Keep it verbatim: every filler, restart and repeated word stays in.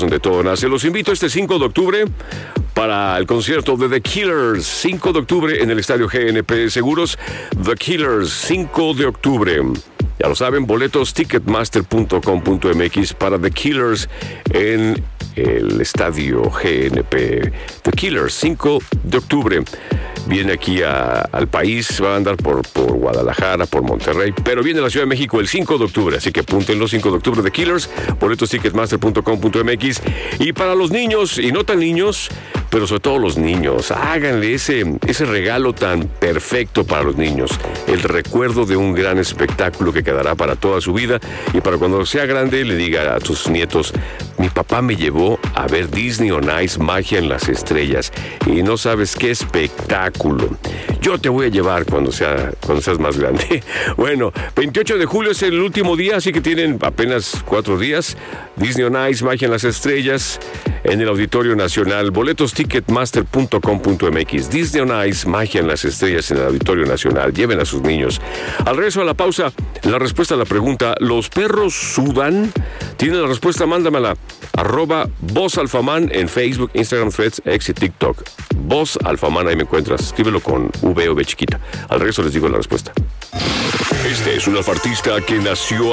donde todo nace. Los invito este cinco de octubre para el concierto de The Killers. cinco de octubre en el Estadio G N P Seguros. The Killers, cinco de octubre. Ya lo saben, boletos ticketmaster punto com punto m x para The Killers en el Estadio G N P. The Killers, cinco de octubre. Viene aquí a, al país, va a andar por, por Guadalajara, por Monterrey, pero viene a la Ciudad de México el cinco de octubre, así que apúntenlo, cinco de octubre, The Killers, boletos ticketmaster punto com punto m x. Y para los niños, y no tan niños, pero sobre todo los niños, háganle ese, ese regalo tan perfecto para los niños, el recuerdo de un gran espectáculo que quedará para toda su vida, y para cuando sea grande le diga a tus nietos: mi papá me llevó a ver Disney on Ice, Magia en las Estrellas, y no sabes qué espectáculo. Yo te voy a llevar cuando, sea, cuando seas más grande. Bueno, veintiocho de julio es el último día, así que tienen apenas cuatro días. Disney on Ice, Magia en las Estrellas, en el Auditorio Nacional. Boletos ticketmaster punto com punto m x. Disney on Ice, Magia en las Estrellas en el Auditorio Nacional. Lleven a sus niños. Al regreso a la pausa, la respuesta a la pregunta: ¿los perros sudan? ¿Tienen la respuesta? Mándamela. Arroba Voz Alfamán en Facebook, Instagram, Threads, X y TikTok. Voz Alfamán, ahí me encuentras. Escríbelo con V o B chiquita. Al regreso les digo la respuesta. Este es un artista que nació